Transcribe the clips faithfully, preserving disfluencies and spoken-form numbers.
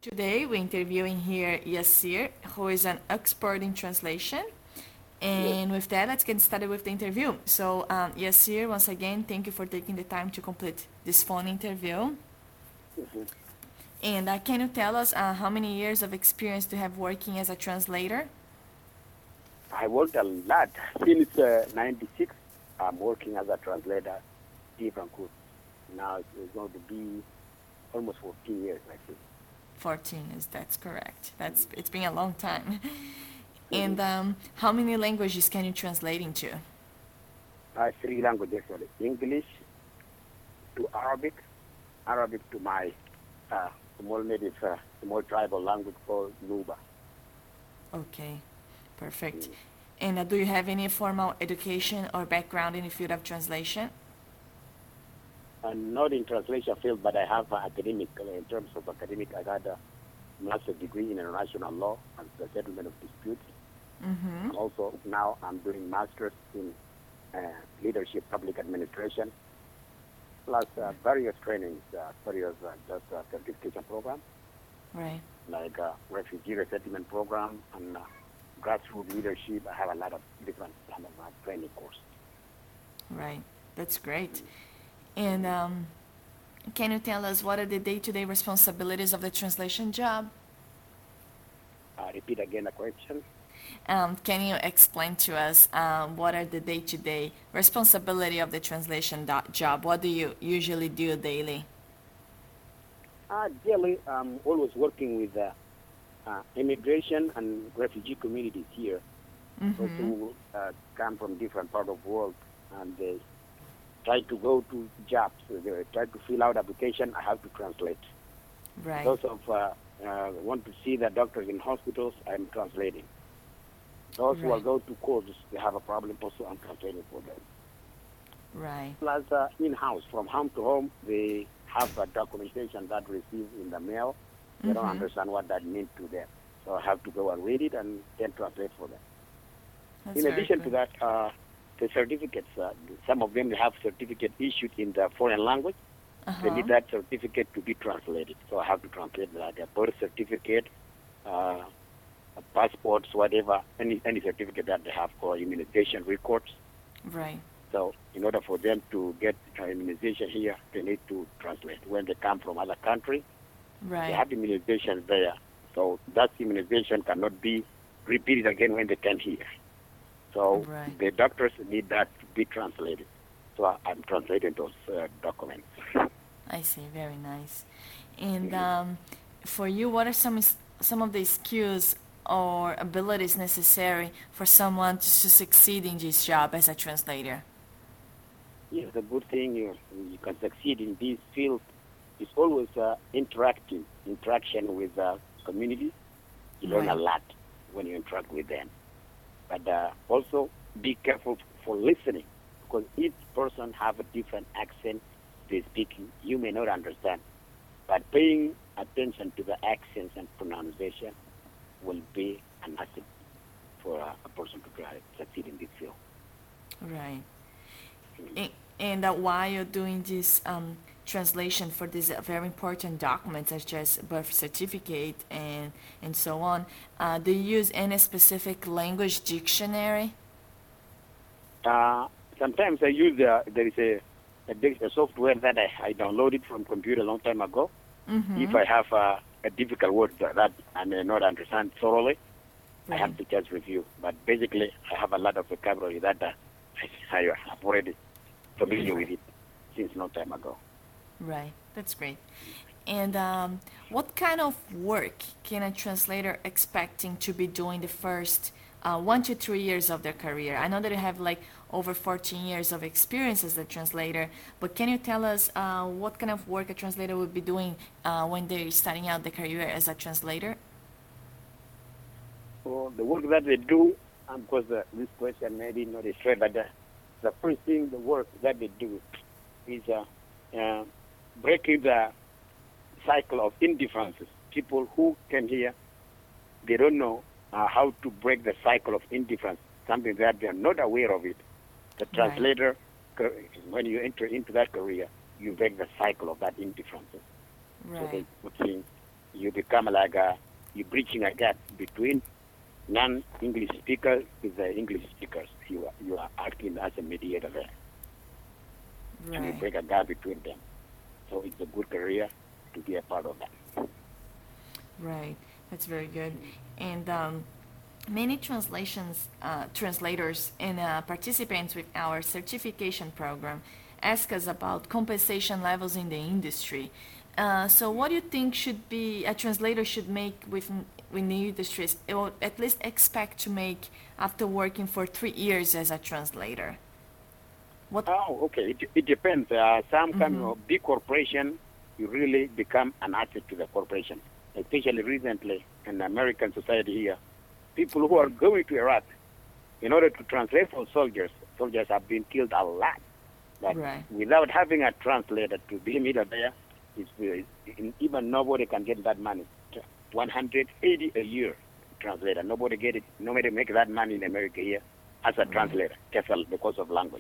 Today we're interviewing here Yassir, who is an expert in translation. Yes. And with that, let's get started with the interview. So, um, Yassir, once again, thank you for taking the time to complete this phone interview. Mhm. And uh, can you tell us uh, how many years of experience do you have working as a translator? I worked a lot since uh, ninety-six. I'm working as a translator, different course. Now it's it's going to be almost fourteen years, I think. fourteen is that's correct. That's it's been a long time. Mm-hmm. And um, how many languages can you translate into? Uh, three languages, actually. English to Arabic, Arabic to my uh, small native, uh, small tribal language called Nuba. Okay, perfect. Mm. And uh, do you have any formal education or background in the field of translation? I'm not in translation field, but I have uh, academic, uh, in terms of academic, I got a master's degree in international law and the settlement of disputes. Mm-hmm. And also now I'm doing master's in uh, leadership, public administration, plus uh, various trainings, uh, various uh, just uh, certification programs Right, like uh, refugee resettlement program and uh, grassroots leadership. I have a lot of different kind of uh, training courses. right. That's great. And um, can you tell us what are the day-to-day responsibilities of the translation job? Uh, repeat again the question. Um, can you explain to us um, what are the day-to-day responsibility of the translation do- job? What do you usually do daily? Uh, daily, I'm always working with uh, uh, immigration and refugee communities here, those Mm-hmm. who uh, come from different part of the world, and they try to go to jobs. So they try to fill out application. I have to translate. Right, Those of uh, uh, want to see the doctors in hospitals, I'm translating. Those who are right, go to courts, they have a problem also, I'm translating for them. right, Plus, uh, in-house, from home to home, they have a documentation that received in the mail. They don't Mm-hmm. understand what that means to them. So I have to go and read it and then translate for them. That's In very addition to good. that, uh, the certificates, uh, some of them have certificate issued in the foreign language. They Uh-huh. need that certificate to be translated. So I have to translate like a birth certificate, uh, passports, whatever, any any certificate that they have for immunization records. Right, So in order for them to get uh, immunization here, they need to translate. When they come from other country, they right, have immunization there. So that immunization cannot be repeated again when they come here. So right. the doctors need that to be translated. So I, I'm translating those uh, documents. I see. Very nice. And Mhm. um, for you, what are some s- some of the skills or abilities necessary for someone to su- succeed in this job as a translator? Yes, the good thing you, you can succeed in this field is always uh, interacting, interaction with uh, communities. You learn a Right, lot when you interact with them. But uh, also be careful for listening because each person have a different accent they speaking. You may not understand, but paying attention to the accents and pronunciation will be an asset for uh, a person to try succeed in this field. right. Mhm. A- And uh, while you're doing this um, translation for these uh, very important documents, such as birth certificate and and so on, uh, do you use any specific language dictionary? Uh, sometimes I use uh, there is a, a, dic- a software that I, I downloaded from computer a long time ago. If Mm-hmm. I have uh, a difficult word that that I may not understand thoroughly, I Right, have to just review. But basically, I have a lot of vocabulary that uh, I, I have already familiar with right, it since long time ago. right. That's great. And um, what kind of work can a translator expecting to be doing the first uh, one to three years of their career? I know that you have like over fourteen years of experience as a translator, but can you tell us uh, what kind of work a translator would be doing uh, when they're starting out their career as a translator? So the work that they do, um, because uh, this question maybe not straight, but uh, the first thing, the work that they do is uh, uh, breaking the cycle of indifferences. People who came here, they don't know uh, how to break the cycle of indifference, something that they are not aware of it. The Right, translator, when you enter into that career, you break the cycle of that indifference. So right, they put in you become like a, you're bridging a gap between non-English speakers with the English speakers. You are, you are acting as a mediator there, and you Right. break a gap between them. So it's a good career to be a part of that. Right. That's very good. And um, many translations, uh, translators and uh, participants with our certification program ask us about compensation levels in the industry. Uh, so, what do you think should be a translator should make within in the industries, or at least expect to make after working for three years as a translator? What? Oh, okay. It, it depends. Uh, some kind Mm-hmm. of big corporation, you really become an asset to the corporation. Especially recently in American society here, people who are Right. going to Iraq in order to translate for soldiers, soldiers have been killed a lot. But Right. without having a translator to be media there, it's, uh, even nobody can get that money. one hundred eighty a year translator. Nobody get it. Nobody make that money in America here as a Right. translator, TEFL, because of language.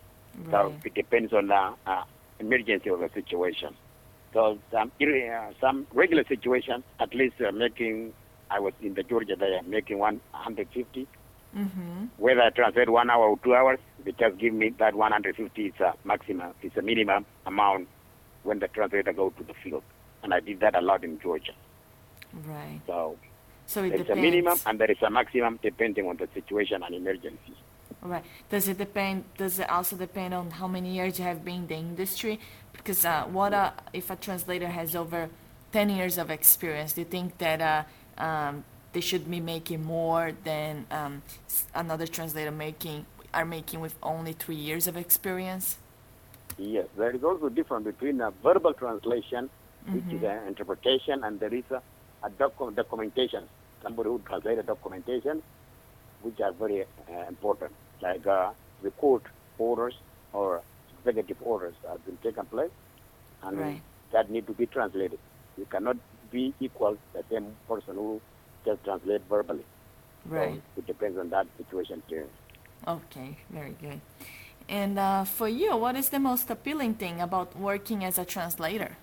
So Right. it depends on the uh, emergency of the situation. So some uh, some regular situation, at least uh, making, I was in the Georgia there, making one hundred fifty. Mm-hmm. Whether I translate one hour or two hours, they just give me that one hundred fifty. It's a maximum, it's a minimum amount when the translator go to the field. And I did that a lot in Georgia. Right. So So it there is a minimum depends. and there is a maximum depending on the situation and emergency. Right. Does it depend? Does it also depend on how many years you have been in the industry? Because uh, what uh, if a translator has over ten years of experience? Do you think that uh, um, they should be making more than um, s- another translator making are making with only three years of experience? Yes, there is also difference between a verbal translation, which is Mm-hmm. an interpretation, and there is a, a docu- documentation. Somebody who translates a documentation, which are very uh, important, like uh, the court orders or executive orders have been taken place, and Right. that need to be translated. You cannot be equal the same person who just translate verbally. So Right. it depends on that situation too. Okay. Very good. And uh, for you, what is the most appealing thing about working as a translator?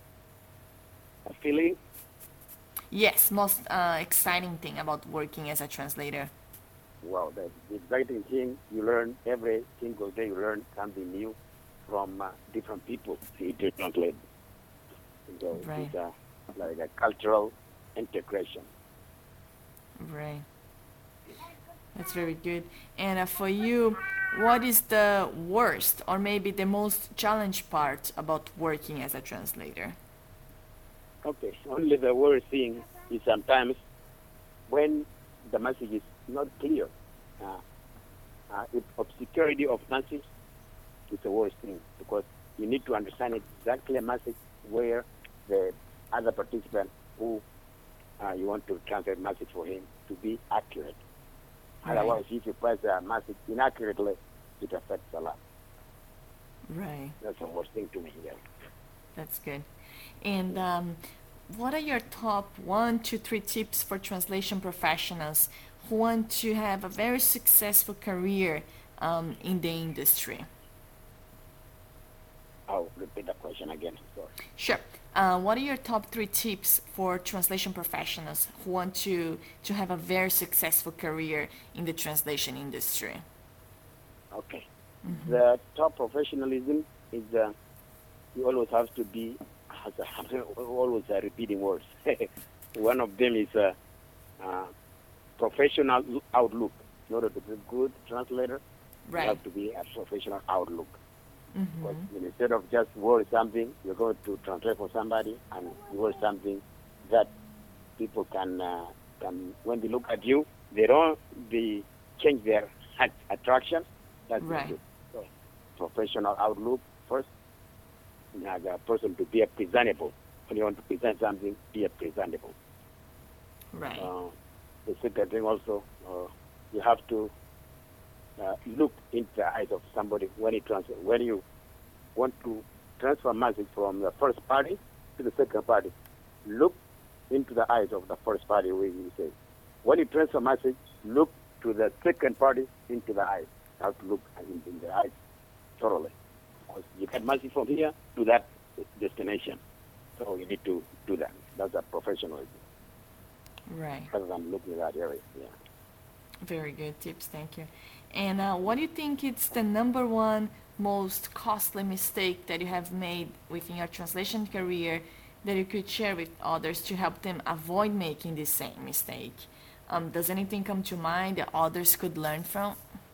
A feeling, Yes, most uh, exciting thing about working as a translator. wow, the, the exciting thing, you learn every single day, you learn something new from uh, different people to translate. So Right. it's a, like a cultural integration. Right. That's very good. And uh, for you, what is the worst or maybe the most challenge part about working as a translator? Okay, only the worst thing is sometimes when the message is not clear. Uh, uh, if obscurity of message is the worst thing because you need to understand exactly a message where the other participant who uh, you want to translate message for him to be accurate. Right. Otherwise, if you press a message inaccurately, it affects a lot. Right. That's the worst thing to me. Yeah. That's good. And um, what are your top one, two, three tips for translation professionals who want to have a very successful career um, in the industry? I'll repeat the question again. Sorry. Sure. Uh, what are your top three tips for translation professionals who want to, to have a very successful career in the translation industry? Okay. Mm-hmm. The top professionalism is uh, you always have to be, has a, always uh, repeating words. One of them is uh, uh, professional outlook. In order to be a good translator, you Right. have to be a professional outlook. Because Mm-hmm. instead of just word something, you're going to translate for somebody and you word something that people can, uh, can when they look at you, they don't they change their at- attraction. That's Right. good. So, professional outlook first, as a person to be a presentable. When you want to present something, be a presentable. Right. Uh, the second thing also, uh, you have to uh, look into the eyes of somebody when you transfer. When you want to transfer message from the first party to the second party, look into the eyes of the first party. We will say, when you transfer message, look to the second party into the eyes. You have to look in, in the eyes thoroughly, because you get message from here to that destination. So you need to do that. That's a professionalism Right. rather than looking at that area. Yeah. Very good tips. Thank you. And uh, what do you think it's the number one most costly mistake that you have made within your translation career that you could share with others to help them avoid making the same mistake? Um, does anything come to mind that others could learn from?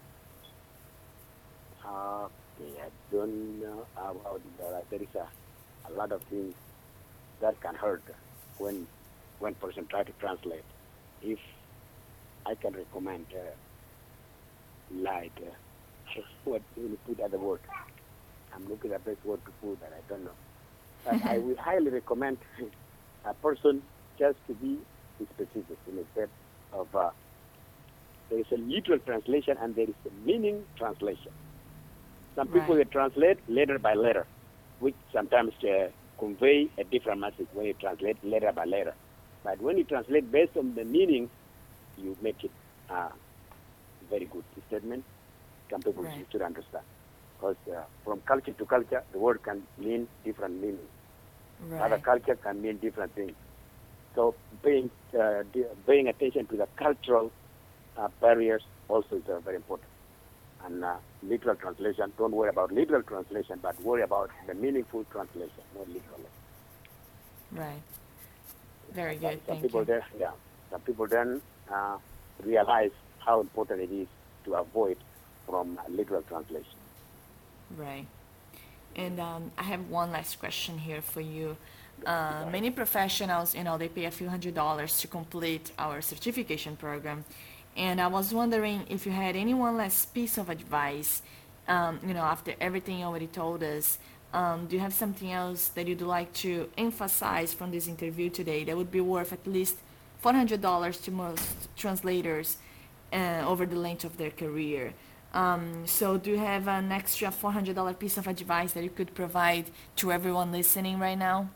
Uh, okay, I don't know about that. There is a, a lot of things that can hurt when when person try to translate. If I can recommend uh, like uh, what you put as a word. I'm looking at the best word to put that I don't know. But I will highly recommend a person just to be specific in the sense of uh, there is a literal translation and there is a meaning translation. Some people Right. they translate letter by letter, which sometimes uh, convey a different message when you translate letter by letter. But when you translate based on the meaning, you make it uh, very good statement. Some people Right. should understand. Because uh, from culture to culture, the word can mean different meanings. Other Right. culture can mean different things. So paying uh, de- paying attention to the cultural uh, barriers also is uh, very important. And uh, literal translation, don't worry about literal translation, but worry about the meaningful translation, not literally. Right. Very Some, good. some Thank people you. then, yeah, some people then uh, realize how important it is to avoid from uh, literal translation. Right. And um, I have one last question here for you. Go, Uh, go ahead. many professionals, you know, they pay a few hundred dollars to complete our certification program. And I was wondering if you had any one last piece of advice, um, you know, after everything you already told us. Um, do you have something else that you'd like to emphasize from this interview today that would be worth at least four hundred dollars to most translators uh, over the length of their career? Um, so do you have an extra four hundred dollars piece of advice that you could provide to everyone listening right now?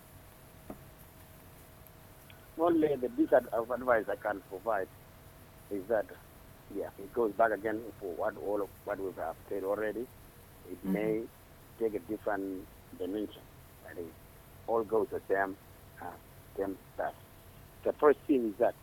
Only the piece of advice I can provide is that, yeah, it goes back again for what all of what we have said already. It Mm-hmm. may take a different dimension. That is, all goes the same, uh, same path. The first thing is that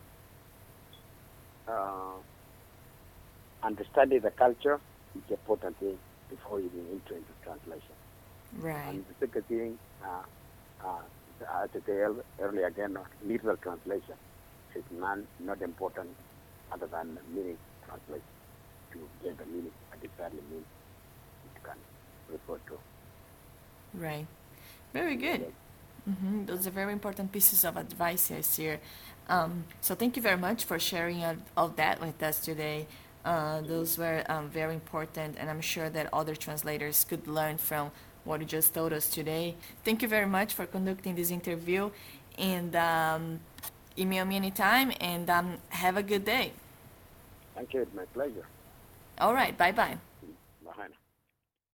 uh, understanding the culture is the important thing before you enter into translation. Right. And the second thing, uh, uh, as I said earlier again, literal translation is non, not important other than meaning translation to get the meaning what exactly means it can refer to. Right. Very And good. then, Mm-hmm. yeah. Those are very important pieces of advice, I see. Um, so thank you very much for sharing all all that with us today. Uh, Mhm. those were um, very important, and I'm sure that other translators could learn from what you just told us today. Thank you very much for conducting this interview, and um, email me anytime, and um, have a good day. Thank you. It's my pleasure. All right, bye bye. Mm. Bye.